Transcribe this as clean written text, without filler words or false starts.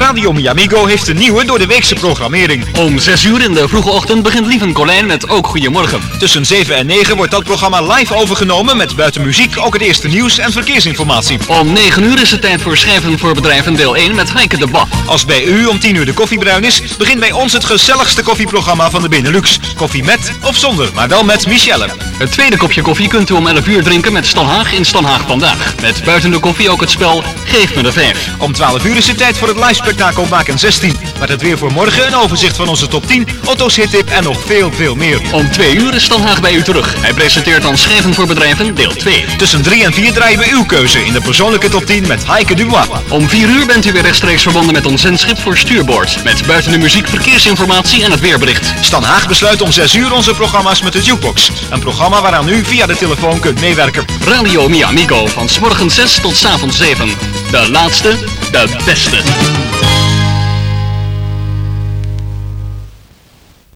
Radio Miamigo heeft een nieuwe doordeweekse programmering. Om 6 uur in de vroege ochtend begint Lieven Colijn met Ook Goedemorgen. Tussen 7 en 9 wordt dat programma live overgenomen met buiten muziek ook het eerste nieuws en verkeersinformatie. Om 9 uur is het tijd voor Schrijven voor Bedrijven deel 1 met Heike de Bach. Als bij u om 10 uur de koffie bruin is, begint bij ons het gezelligste koffieprogramma van de Benelux. Koffie met of zonder, maar wel met Michelle. Het tweede kopje koffie kunt u om 11 uur drinken met Stan Haag in Stan Haag Vandaag. Met buiten de koffie ook het spel Geef me de 5. Om 12 uur is het tijd voor het live spektakel Waken 16. Met het weer voor morgen, een overzicht van onze top 10, Otto's hittip en nog veel meer. Om 2 uur is Stan Haag bij u terug. Hij presenteert dan Schrijven voor Bedrijven deel 2. Tussen 3 en 4 draaien we uw keuze in de persoonlijke top 10 met Heike Dubois. Om 4 uur bent u weer rechtstreeks verbonden met ons zendschip voor Stuurboord. Met buiten de muziek, verkeersinformatie en het weerbericht. Stan Haag besluit om 6 uur onze programma's met de Jukebox. Een programma waaraan u via de telefoon kunt meewerken. Radio Miamigo van 's morgens 6 tot 's avonds 7. De laatste, de beste.